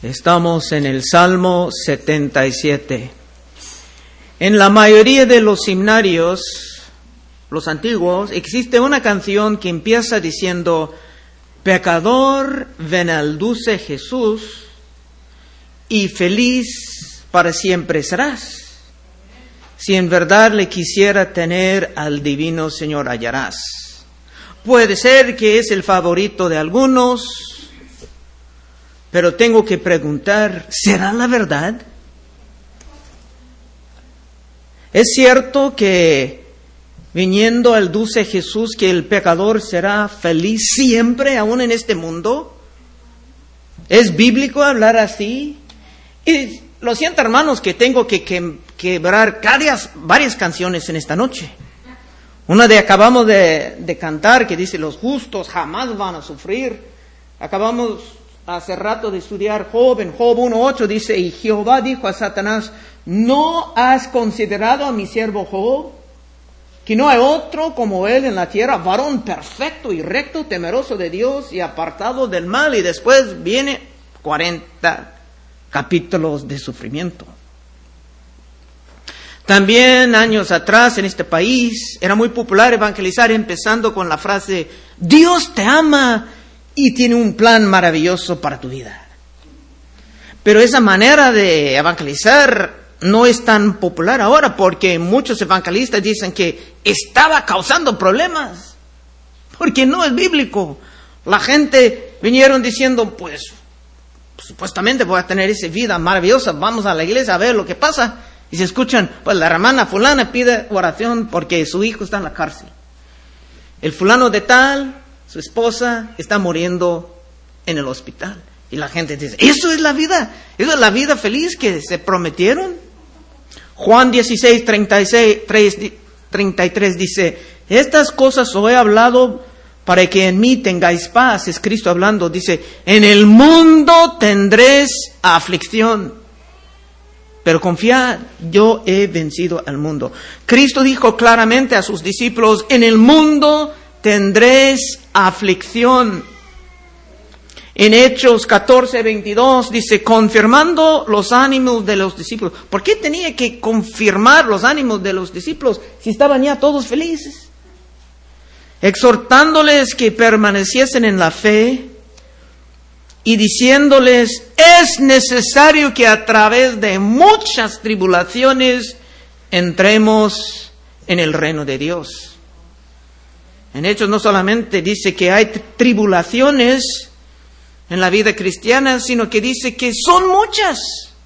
Estamos en el Salmo 77. En la mayoría de los himnarios, los antiguos, existe una canción que empieza diciendo: pecador, ven al dulce Jesús, y feliz para siempre serás. Si en verdad le quisiera tener, al divino Señor hallarás. Puede ser que es el favorito de algunos, pero tengo que preguntar, ¿será la verdad? ¿Es cierto que viniendo al dulce Jesús, que el pecador será feliz siempre, aún en este mundo? ¿Es bíblico hablar así? Y lo siento, hermanos, que tengo que quebrar varias canciones en esta noche. Una acabamos de cantar, que dice: los justos jamás van a sufrir. Acabamos hace rato de estudiar Job. En Job 1:8 dice: y Jehová dijo a Satanás: ¿no has considerado a mi siervo Job, que no hay otro como él en la tierra, varón perfecto y recto, temeroso de Dios y apartado del mal? Y después viene 40 capítulos de sufrimiento. También años atrás en este país era muy popular evangelizar empezando con la frase: Dios te ama y tiene un plan maravilloso para tu vida. Pero esa manera de evangelizar no es tan popular ahora, porque muchos evangelistas dicen que estaba causando problemas, porque no es bíblico. La gente vinieron diciendo: pues supuestamente voy a tener esa vida maravillosa, vamos a la iglesia a ver lo que pasa. Y se escuchan: pues la hermana fulana pide oración porque su hijo está en la cárcel. El fulano de tal, su esposa, está muriendo en el hospital. Y la gente dice: ¿eso es la vida? ¿Eso es la vida feliz que se prometieron? Juan 16:33 dice: estas cosas os he hablado para que en mí tengáis paz. Es Cristo hablando. Dice: en el mundo tendréis aflicción, pero confiad, yo he vencido al mundo. Cristo dijo claramente a sus discípulos: en el mundo tendréis aflicción. En Hechos 14:22 dice: confirmando los ánimos de los discípulos. ¿Por qué tenía que confirmar los ánimos de los discípulos si estaban ya todos felices? Exhortándoles que permaneciesen en la fe y diciéndoles: es necesario que a través de muchas tribulaciones entremos en el reino de Dios. En Hechos no solamente dice que hay tribulaciones en la vida cristiana, sino que dice que son muchas.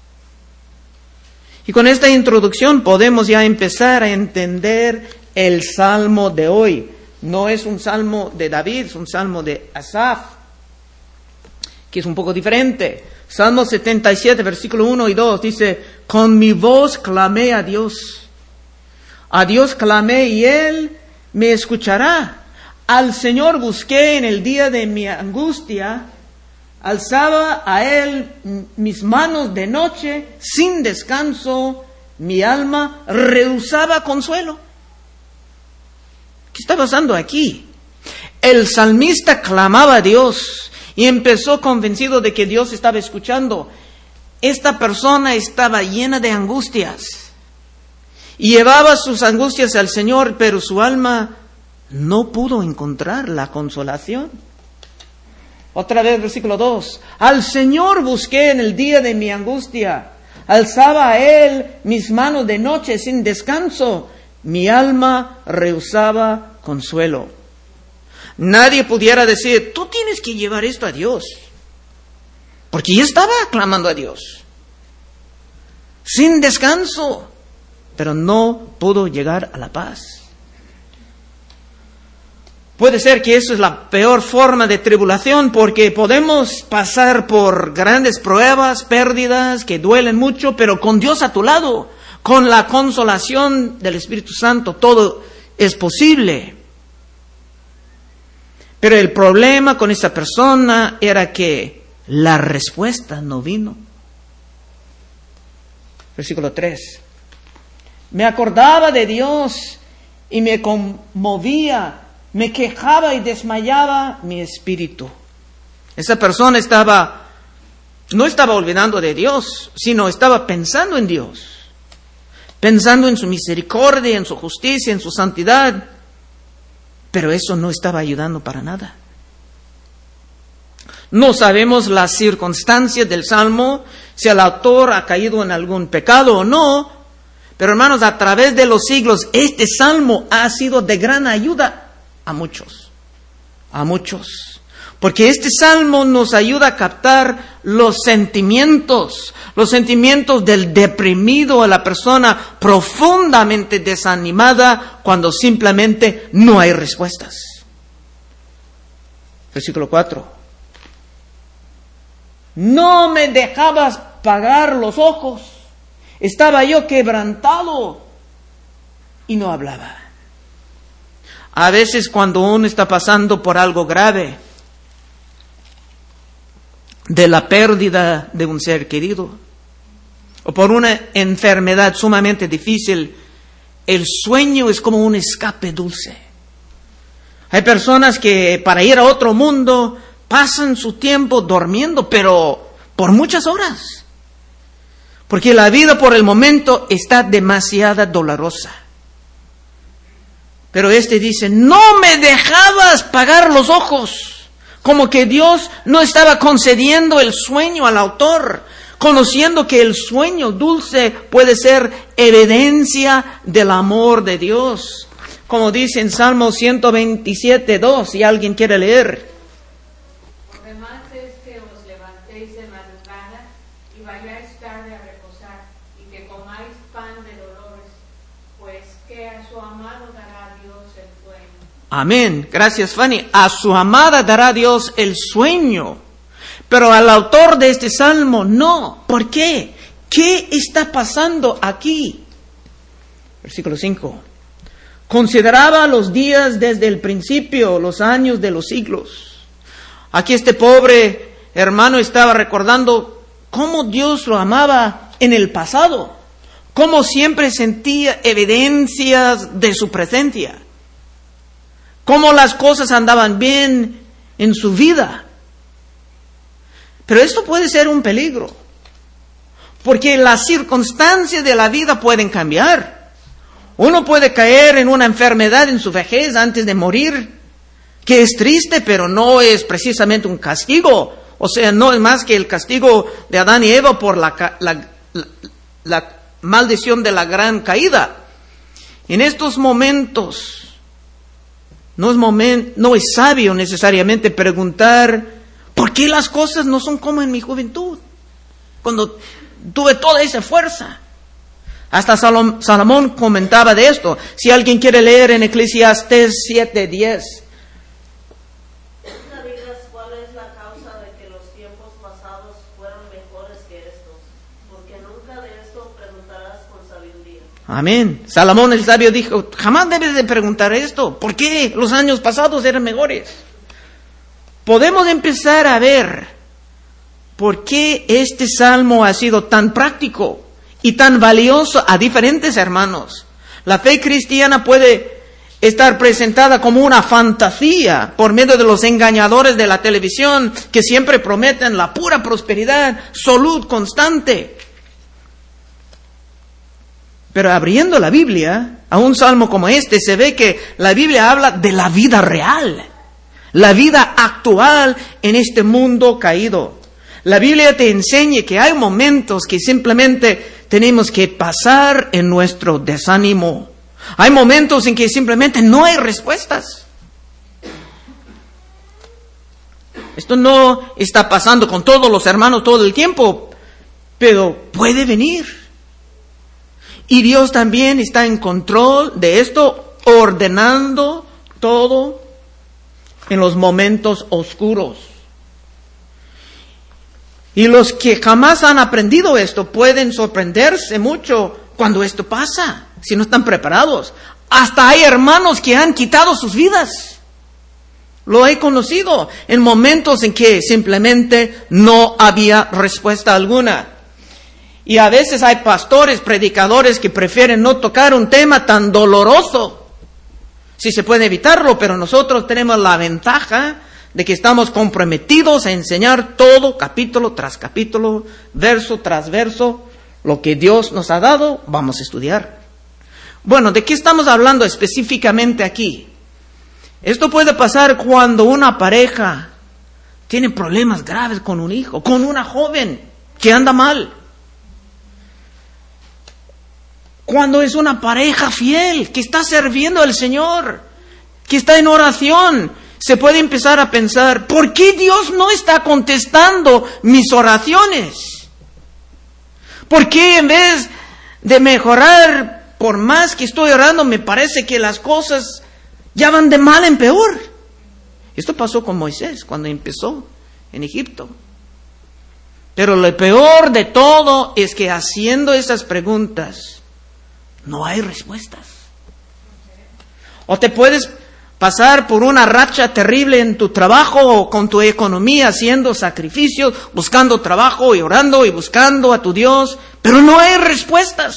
Y con esta introducción podemos ya empezar a entender el salmo de hoy. No es un salmo de David, es un salmo de Asaf, que es un poco diferente. Salmo 77, versículo 1 y 2 dice: con mi voz clamé a Dios clamé y Él me escuchará. Al Señor busqué en el día de mi angustia, alzaba a Él mis manos de noche, sin descanso mi alma rehusaba consuelo. ¿Qué está pasando aquí? El salmista clamaba a Dios y empezó convencido de que Dios estaba escuchando. Esta persona estaba llena de angustias y llevaba sus angustias al Señor, pero su alma no pudo encontrar la consolación. Otra vez, versículo 2. Al Señor busqué en el día de mi angustia, alzaba a Él mis manos de noche sin descanso, mi alma rehusaba consuelo. Nadie pudiera decir: tú tienes que llevar esto a Dios, porque ya estaba clamando a Dios sin descanso, pero no pudo llegar a la paz. Puede ser que eso es la peor forma de tribulación, porque podemos pasar por grandes pruebas, pérdidas que duelen mucho, pero con Dios a tu lado, con la consolación del Espíritu Santo, todo es posible. Pero el problema con esta persona era que la respuesta no vino. Versículo 3. Me acordaba de Dios y me conmovía, me quejaba y desmayaba mi espíritu. Esa persona estaba no estaba olvidando de Dios, sino estaba pensando en Dios, pensando en su misericordia, en su justicia, en su santidad, pero eso no estaba ayudando para nada. No sabemos las circunstancias del Salmo, si el autor ha caído en algún pecado o no, pero hermanos, a través de los siglos, este Salmo ha sido de gran ayuda a muchos. Porque este Salmo nos ayuda a captar los sentimientos del deprimido, a la persona profundamente desanimada cuando simplemente no hay respuestas. Versículo 4. No me dejabas pagar los ojos. Estaba yo quebrantado y no hablaba. A veces cuando uno está pasando por algo grave, de la pérdida de un ser querido, o por una enfermedad sumamente difícil, el sueño es como un escape dulce. Hay personas que para ir a otro mundo pasan su tiempo durmiendo, pero por muchas horas. Porque la vida por el momento está demasiado dolorosa. Pero este dice, no me dejabas pagar los ojos. Como que Dios no estaba concediendo el sueño al autor, conociendo que el sueño dulce puede ser evidencia del amor de Dios. Como dice en Salmo 127:2, si alguien quiere leer. Amén. Gracias, Fanny. A su amada dará Dios el sueño. Pero al autor de este salmo, no. ¿Por qué? ¿Qué está pasando aquí? Versículo 5. Consideraba los días desde el principio, los años de los siglos. Aquí este pobre hermano estaba recordando cómo Dios lo amaba en el pasado. Cómo siempre sentía evidencias de su presencia. Cómo las cosas andaban bien en su vida. Pero esto puede ser un peligro, porque las circunstancias de la vida pueden cambiar. Uno puede caer en una enfermedad en su vejez antes de morir, que es triste, pero no es precisamente un castigo. O sea, no es más que el castigo de Adán y Eva por la maldición de la gran caída. En estos momentos, no es sabio necesariamente preguntar por qué las cosas no son como en mi juventud, cuando tuve toda esa fuerza. Hasta Salomón comentaba de esto. Si alguien quiere leer en Eclesiastés 7:10. ¿Cuál es la causa de que los tiempos pasados fueron mejores que estos? Porque nunca de esto preguntarás con sabiduría. Amén. Salomón el sabio dijo, jamás debes de preguntar esto. ¿Por qué los años pasados eran mejores? Podemos empezar a ver por qué este salmo ha sido tan práctico y tan valioso a diferentes hermanos. La fe cristiana puede estar presentada como una fantasía por medio de los engañadores de la televisión que siempre prometen la pura prosperidad, salud constante. Pero abriendo la Biblia, a un salmo como este, se ve que la Biblia habla de la vida real, la vida actual en este mundo caído. La Biblia te enseña que hay momentos que simplemente tenemos que pasar en nuestro desánimo. Hay momentos en que simplemente no hay respuestas. Esto no está pasando con todos los hermanos todo el tiempo, pero puede venir. Y Dios también está en control de esto, ordenando todo en los momentos oscuros. Y los que jamás han aprendido esto pueden sorprenderse mucho cuando esto pasa, si no están preparados. Hasta hay hermanos que han quitado sus vidas. Lo he conocido en momentos en que simplemente no había respuesta alguna. Y a veces hay pastores, predicadores que prefieren no tocar un tema tan doloroso, si se puede evitarlo, pero nosotros tenemos la ventaja de que estamos comprometidos a enseñar todo, capítulo tras capítulo, verso tras verso, lo que Dios nos ha dado, vamos a estudiar. Bueno, ¿de qué estamos hablando específicamente aquí? Esto puede pasar cuando una pareja tiene problemas graves con un hijo, con una joven que anda mal. Cuando es una pareja fiel, que está sirviendo al Señor, que está en oración, se puede empezar a pensar, ¿por qué Dios no está contestando mis oraciones? ¿Por qué en vez de mejorar, por más que estoy orando, me parece que las cosas ya van de mal en peor? Esto pasó con Moisés cuando empezó en Egipto. Pero lo peor de todo es que haciendo esas preguntas, no hay respuestas. O te puedes pasar por una racha terrible en tu trabajo o con tu economía, haciendo sacrificios, buscando trabajo y orando y buscando a tu Dios, pero no hay respuestas.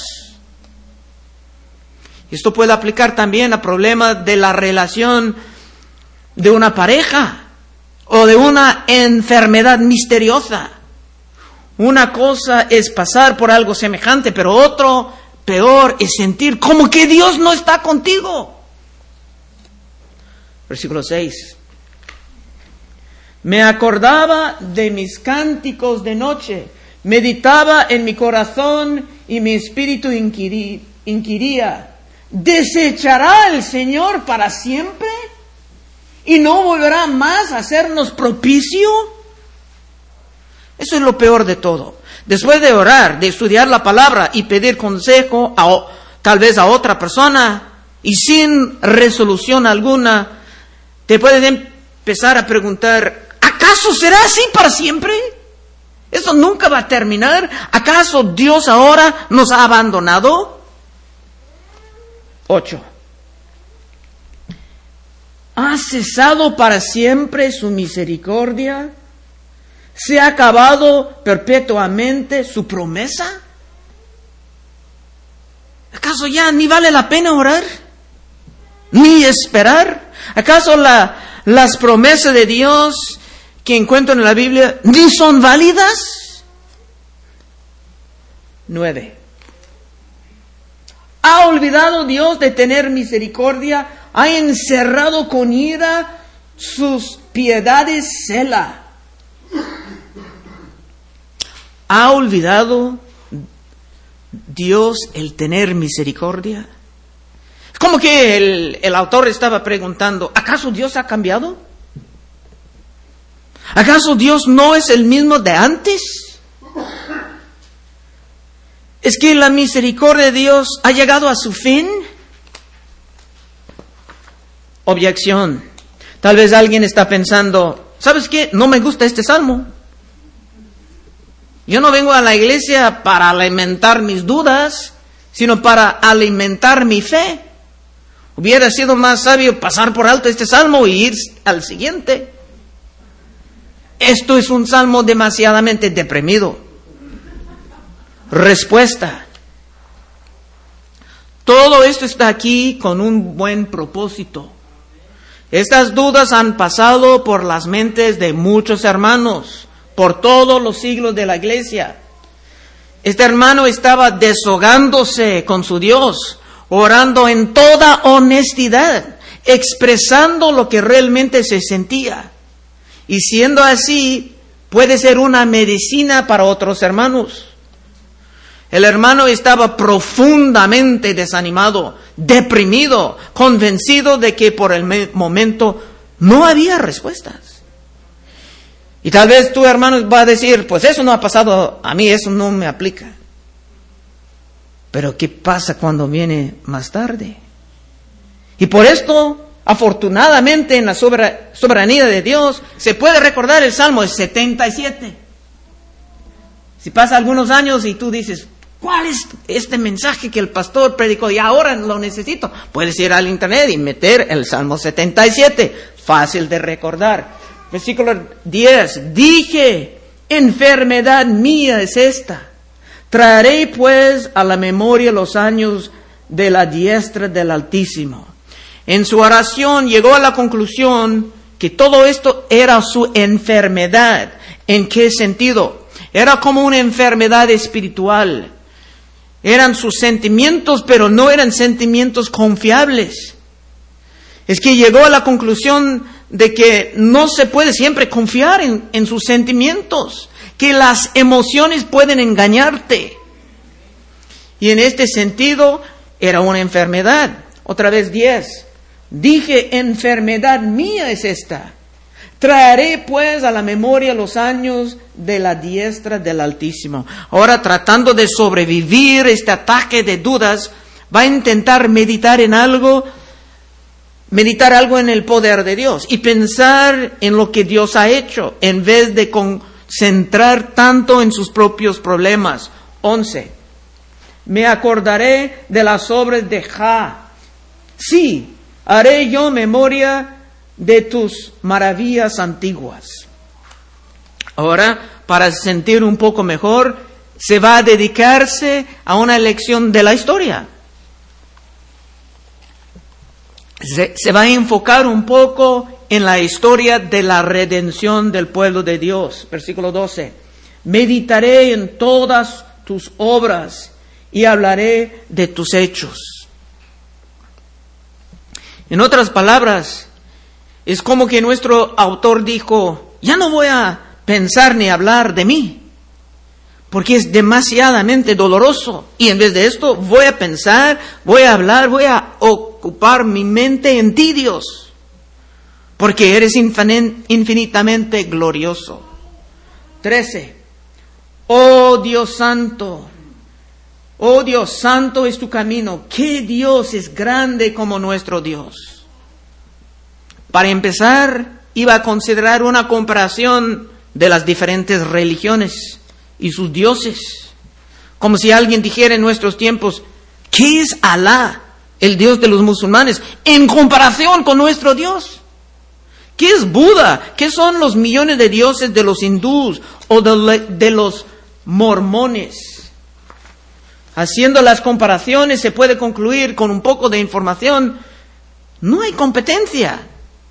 Esto puede aplicar también a problemas de la relación de una pareja o de una enfermedad misteriosa. Una cosa es pasar por algo semejante, pero otro peor es sentir como que Dios no está contigo. Versículo 6. Me acordaba de mis cánticos de noche, meditaba en mi corazón y mi espíritu inquiría, ¿desechará el Señor para siempre y no volverá más a hacernos propicio? Eso es lo peor de todo. Después de orar, de estudiar la palabra y pedir consejo tal vez a otra persona y sin resolución alguna, te puedes empezar a preguntar, ¿acaso será así para siempre? ¿Eso nunca va a terminar? ¿Acaso Dios ahora nos ha abandonado? 8. ¿Ha cesado para siempre su misericordia? ¿Se ha acabado perpetuamente su promesa? ¿Acaso ya ni vale la pena orar? ¿Ni esperar? ¿Acaso las promesas de Dios que encuentro en la Biblia ni son válidas? 9. ¿Ha olvidado Dios de tener misericordia? ¿Ha encerrado con ira sus piedades Selah? ¿Ha olvidado Dios el tener misericordia? Es como que el autor estaba preguntando, ¿acaso Dios ha cambiado? ¿Acaso Dios no es el mismo de antes? ¿Es que la misericordia de Dios ha llegado a su fin? Objeción. Tal vez alguien está pensando, ¿sabes qué? No me gusta este salmo. Yo no vengo a la iglesia para alimentar mis dudas, sino para alimentar mi fe. Hubiera sido más sabio pasar por alto este salmo y ir al siguiente. Esto es un salmo demasiadamente deprimido. Respuesta. Todo esto está aquí con un buen propósito. Estas dudas han pasado por las mentes de muchos hermanos, por todos los siglos de la iglesia. Este hermano estaba desahogándose con su Dios, orando en toda honestidad, expresando lo que realmente se sentía. Y siendo así, puede ser una medicina para otros hermanos. El hermano estaba profundamente desanimado, deprimido, convencido de que por el momento no había respuestas. Y tal vez tu hermano va a decir, pues eso no ha pasado a mí, eso no me aplica. Pero ¿qué pasa cuando viene más tarde? Y por esto, afortunadamente en la soberanía de Dios, se puede recordar el Salmo 77. Si pasa algunos años y tú dices, ¿cuál es este mensaje que el pastor predicó y ahora lo necesito? Puedes ir al internet y meter el Salmo 77. Fácil de recordar. Versículo 10. Dije, enfermedad mía es esta. Traeré pues a la memoria los años de la diestra del Altísimo. En su oración llegó a la conclusión que todo esto era su enfermedad. ¿En qué sentido? Era como una enfermedad espiritual. Eran sus sentimientos, pero no eran sentimientos confiables. Es que llegó a la conclusión de que no se puede siempre confiar en sus sentimientos, que las emociones pueden engañarte. Y en este sentido, era una enfermedad. Otra vez 10. Dije, enfermedad mía es esta. Traeré pues a la memoria los años de la diestra del Altísimo. Ahora, tratando de sobrevivir este ataque de dudas, va a intentar meditar algo en el poder de Dios y pensar en lo que Dios ha hecho, en vez de concentrar tanto en sus propios problemas. 11. Me acordaré de las obras de Jah. Sí, haré yo memoria de tus maravillas antiguas. Ahora, para sentir un poco mejor, se va a dedicarse a una lección de la historia. Se va a enfocar un poco en la historia de la redención del pueblo de Dios. Versículo 12. Meditaré en todas tus obras y hablaré de tus hechos. En otras palabras, es como que nuestro autor dijo, ya no voy a pensar ni hablar de mí, porque es demasiadamente doloroso. Y en vez de esto, voy a pensar, voy a hablar, voy a ocupar mi mente en ti, Dios, porque eres infinitamente glorioso. 13. Oh Dios santo es tu camino. ¿Qué Dios es grande como nuestro Dios? Para empezar, iba a considerar una comparación de las diferentes religiones y sus dioses. Como si alguien dijera en nuestros tiempos, ¿qué es Alá, el Dios de los musulmanes, en comparación con nuestro Dios? ¿Qué es Buda? ¿Qué son los millones de dioses de los hindús o de los mormones? Haciendo las comparaciones se puede concluir con un poco de información, no hay competencia.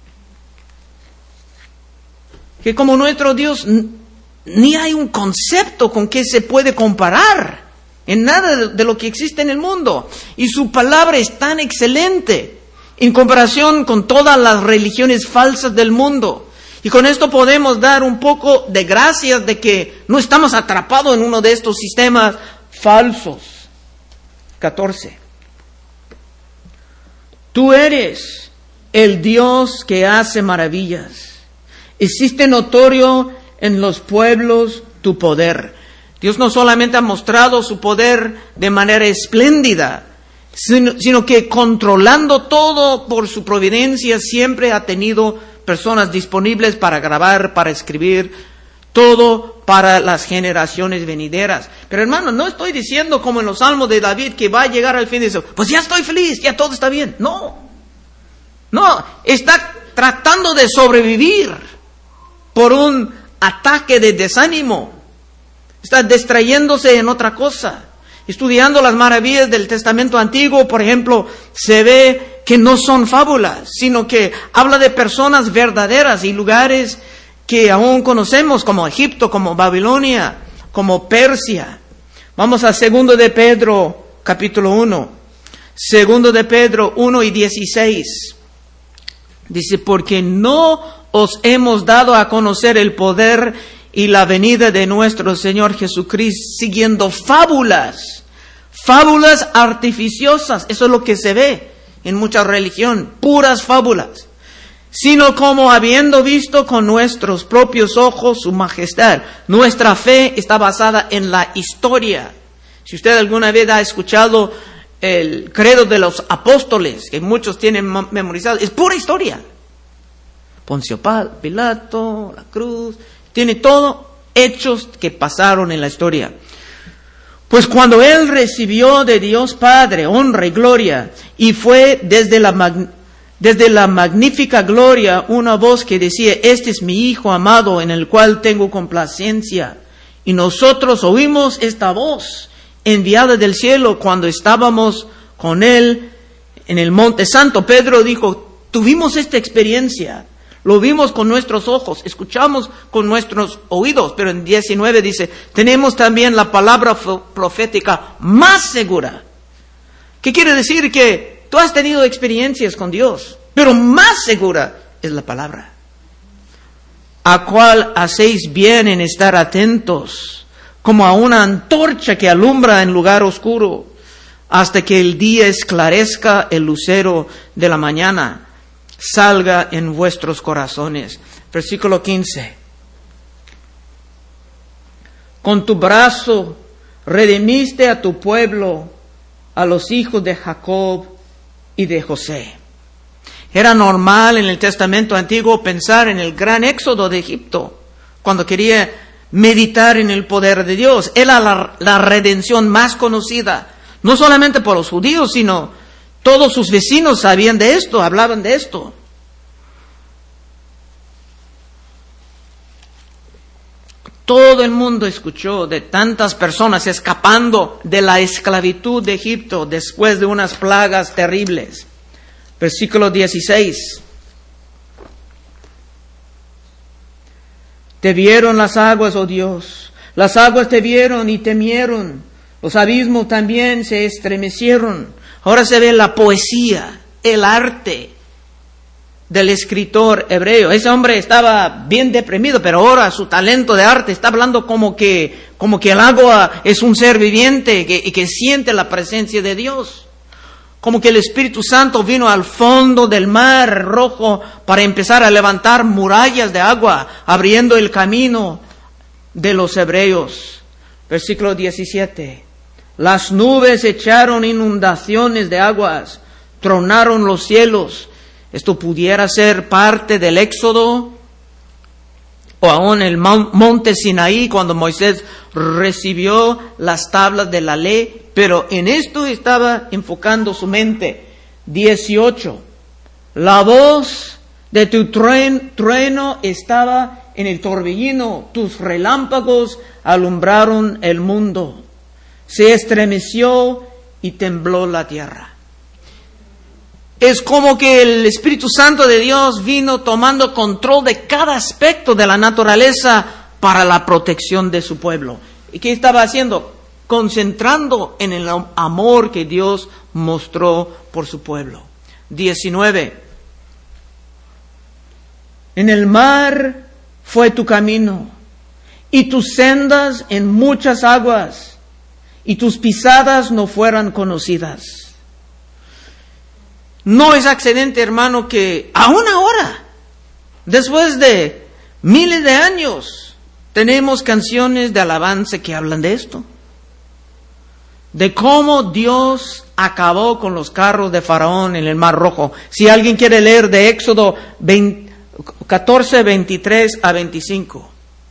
Que como nuestro Dios, ni hay un concepto con que se puede comparar en nada de lo que existe en el mundo. Y su palabra es tan excelente en comparación con todas las religiones falsas del mundo. Y con esto podemos dar un poco de gracias de que no estamos atrapados en uno de estos sistemas falsos. 14. Tú eres el Dios que hace maravillas. Existe notorio en los pueblos tu poder. Dios no solamente ha mostrado su poder de manera espléndida, sino que controlando todo por su providencia, siempre ha tenido personas disponibles para grabar, para escribir, todo para las generaciones venideras. Pero hermano, no estoy diciendo como en los salmos de David que va a llegar al fin de eso, pues ya estoy feliz, ya todo está bien. No, está tratando de sobrevivir por un ataque de desánimo. Está distrayéndose en otra cosa. Estudiando las maravillas del Testamento Antiguo, por ejemplo, se ve que no son fábulas, sino que habla de personas verdaderas y lugares que aún conocemos, como Egipto, como Babilonia, como Persia. Vamos a 2 de Pedro, capítulo 1. 2 de Pedro 1 y 16. Dice, porque no os hemos dado a conocer el poder y la venida de nuestro Señor Jesucristo siguiendo fábulas artificiosas. Eso es lo que se ve en mucha religión, puras fábulas. Sino como habiendo visto con nuestros propios ojos su majestad. Nuestra fe está basada en la historia. Si usted alguna vez ha escuchado el credo de los apóstoles, que muchos tienen memorizado, es pura historia. Poncio Pilato, la cruz, tiene todo hechos que pasaron en la historia. Pues cuando él recibió de Dios Padre honra y gloria, y fue desde la magnífica gloria una voz que decía, este es mi Hijo amado en el cual tengo complacencia. Y nosotros oímos esta voz enviada del cielo cuando estábamos con él en el Monte Santo. Pedro dijo, tuvimos esta experiencia. Lo vimos con nuestros ojos, escuchamos con nuestros oídos, pero en 19 dice, tenemos también la palabra profética más segura. ¿Qué quiere decir? Que tú has tenido experiencias con Dios, pero más segura es la palabra. A cual hacéis bien en estar atentos, como a una antorcha que alumbra en lugar oscuro, hasta que el día esclarezca el lucero de la mañana, salga en vuestros corazones. Versículo 15. Con tu brazo redimiste a tu pueblo, a los hijos de Jacob y de José. Era normal en el Testamento Antiguo pensar en el gran éxodo de Egipto, cuando quería meditar en el poder de Dios. Era la redención más conocida, no solamente por los judíos, sino todos sus vecinos sabían de esto, hablaban de esto. Todo el mundo escuchó de tantas personas escapando de la esclavitud de Egipto después de unas plagas terribles. Versículo 16. Te vieron las aguas, oh Dios, las aguas te vieron y temieron, los abismos también se estremecieron. Ahora se ve la poesía, el arte del escritor hebreo. Ese hombre estaba bien deprimido, pero ahora su talento de arte está hablando como que el agua es un ser viviente que siente la presencia de Dios. Como que el Espíritu Santo vino al fondo del mar Rojo para empezar a levantar murallas de agua, abriendo el camino de los hebreos. Versículo 17. Las nubes echaron inundaciones de aguas, tronaron los cielos. Esto pudiera ser parte del Éxodo o aún el monte Sinaí cuando Moisés recibió las tablas de la ley, pero en esto estaba enfocando su mente. 18. La voz de tu trueno estaba en el torbellino, tus relámpagos alumbraron el mundo. Se estremeció y tembló la tierra. Es como que el Espíritu Santo de Dios vino tomando control de cada aspecto de la naturaleza para la protección de su pueblo. ¿Y qué estaba haciendo? Concentrando en el amor que Dios mostró por su pueblo. 19. En el mar fue tu camino, y tus sendas en muchas aguas, y tus pisadas no fueran conocidas. No es accidente, hermano, que aún ahora, después de miles de años, tenemos canciones de alabanza que hablan de esto. De cómo Dios acabó con los carros de Faraón en el Mar Rojo. Si alguien quiere leer de Éxodo 14, 23 a 25.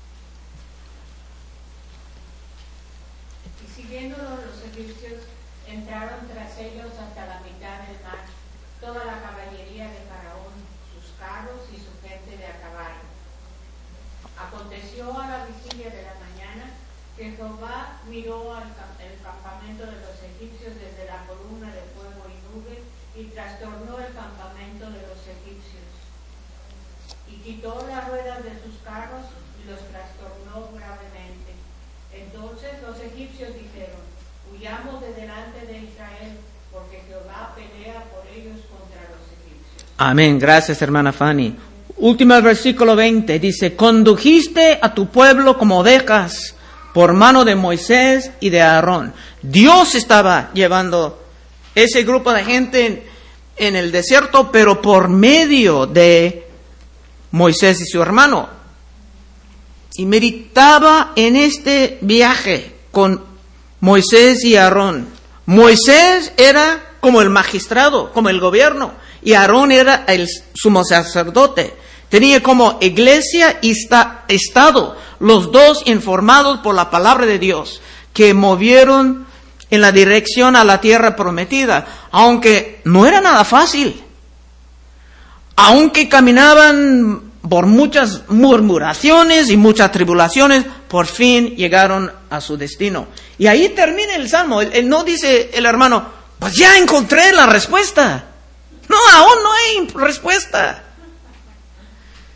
Quitó las ruedas de sus carros y los trastornó gravemente. Entonces los egipcios dijeron: huyamos de delante de Israel, porque Jehová pelea por ellos contra los egipcios. Amén. Gracias, hermana Fanny. Último versículo 20 dice: condujiste a tu pueblo como ovejas por mano de Moisés y de Aarón. Dios estaba llevando ese grupo de gente en el desierto, pero por medio de Moisés y su hermano. Y meditaba en este viaje con Moisés y Aarón. Moisés era como el magistrado, como el gobierno, y Aarón era el sumo sacerdote. Tenía como iglesia y estado, los dos informados por la palabra de Dios, que movieron en la dirección a la tierra prometida, aunque no era nada fácil. Aunque caminaban por muchas murmuraciones y muchas tribulaciones, por fin llegaron a su destino. Y ahí termina el Salmo. No dice el hermano: pues ya encontré la respuesta. No, aún no hay respuesta.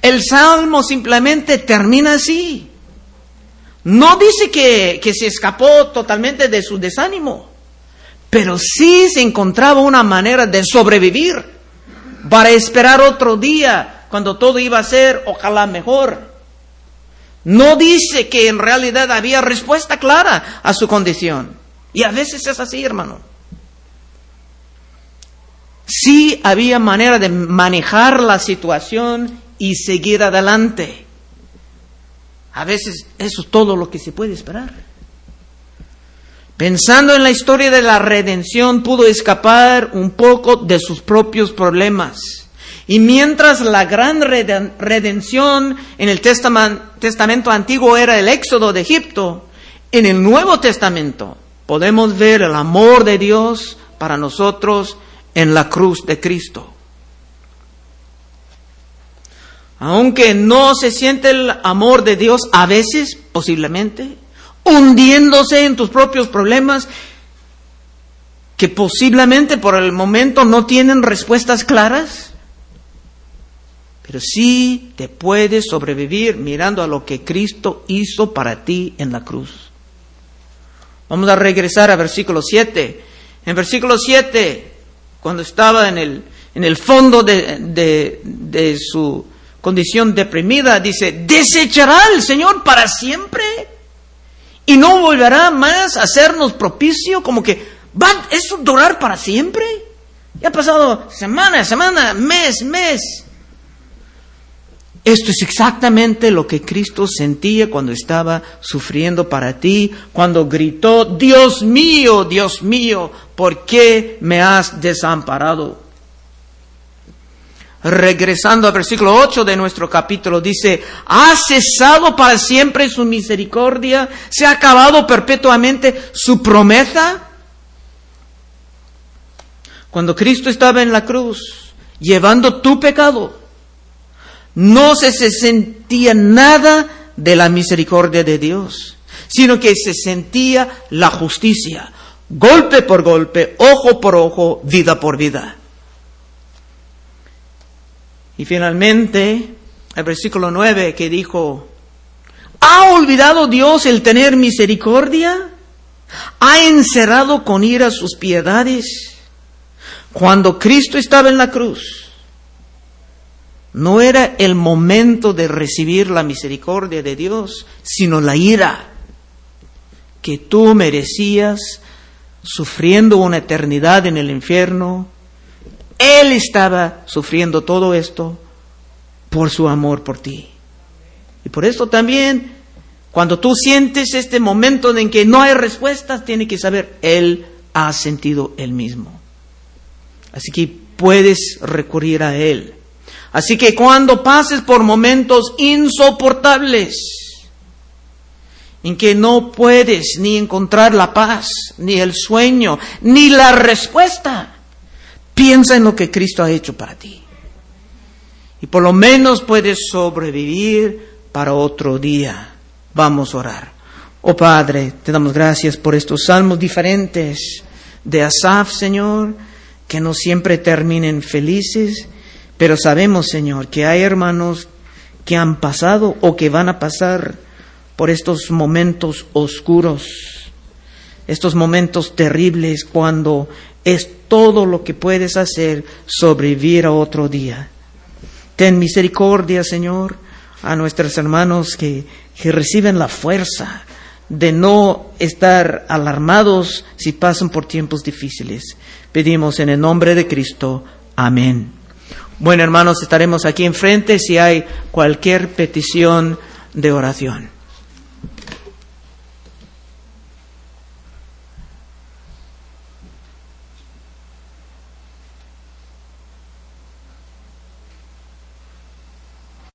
El Salmo simplemente termina así. No dice que se escapó totalmente de su desánimo, pero sí se encontraba una manera de sobrevivir para esperar otro día cuando todo iba a ser ojalá mejor. No dice que en realidad había respuesta clara a su condición. Y a veces es así, hermano. Sí había manera de manejar la situación y seguir adelante. A veces eso es todo lo que se puede esperar. Pensando en la historia de la redención, pudo escapar un poco de sus propios problemas. Y mientras la gran redención en el Testamento Antiguo era el éxodo de Egipto, en el Nuevo Testamento podemos ver el amor de Dios para nosotros en la cruz de Cristo. Aunque no se siente el amor de Dios a veces, posiblemente, hundiéndose en tus propios problemas, que posiblemente por el momento no tienen respuestas claras, pero sí te puedes sobrevivir mirando a lo que Cristo hizo para ti en la cruz. Vamos a regresar a versículo 7. En versículo 7, cuando estaba en el fondo de su condición deprimida, dice, ¿desechará el Señor para siempre? ¿Y no volverá más a hacernos propicio? Como que, ¿va eso durar para siempre? Ya ha pasado semana, mes. Esto es exactamente lo que Cristo sentía cuando estaba sufriendo para ti, cuando gritó, Dios mío, ¿por qué me has desamparado? Regresando al versículo 8 de nuestro capítulo, dice, ¿ha cesado para siempre su misericordia? ¿Se ha acabado perpetuamente su promesa? Cuando Cristo estaba en la cruz, llevando tu pecado, no se sentía nada de la misericordia de Dios, sino que se sentía la justicia, golpe por golpe, ojo por ojo, vida por vida. Y finalmente, el versículo 9 que dijo, ¿ha olvidado Dios el tener misericordia? ¿Ha encerrado con ira sus piedades? Cuando Cristo estaba en la cruz, no era el momento de recibir la misericordia de Dios, sino la ira que tú merecías, sufriendo una eternidad en el infierno. Él estaba sufriendo todo esto por su amor por ti. Y por esto también, cuando tú sientes este momento en que no hay respuestas, tienes que saber, Él ha sentido el mismo. Así que puedes recurrir a Él. Así que cuando pases por momentos insoportables, en que no puedes ni encontrar la paz, ni el sueño, ni la respuesta, piensa en lo que Cristo ha hecho para ti. Y por lo menos puedes sobrevivir para otro día. Vamos a orar. Oh Padre, te damos gracias por estos salmos diferentes de Asaf, Señor, que no siempre terminen felices, pero sabemos, Señor, que hay hermanos que han pasado o que van a pasar por estos momentos oscuros, estos momentos terribles, cuando es todo lo que puedes hacer sobrevivir a otro día. Ten misericordia, Señor, a nuestros hermanos que reciben la fuerza de no estar alarmados si pasan por tiempos difíciles. Pedimos en el nombre de Cristo. Amén. Bueno, hermanos, estaremos aquí enfrente si hay cualquier petición de oración.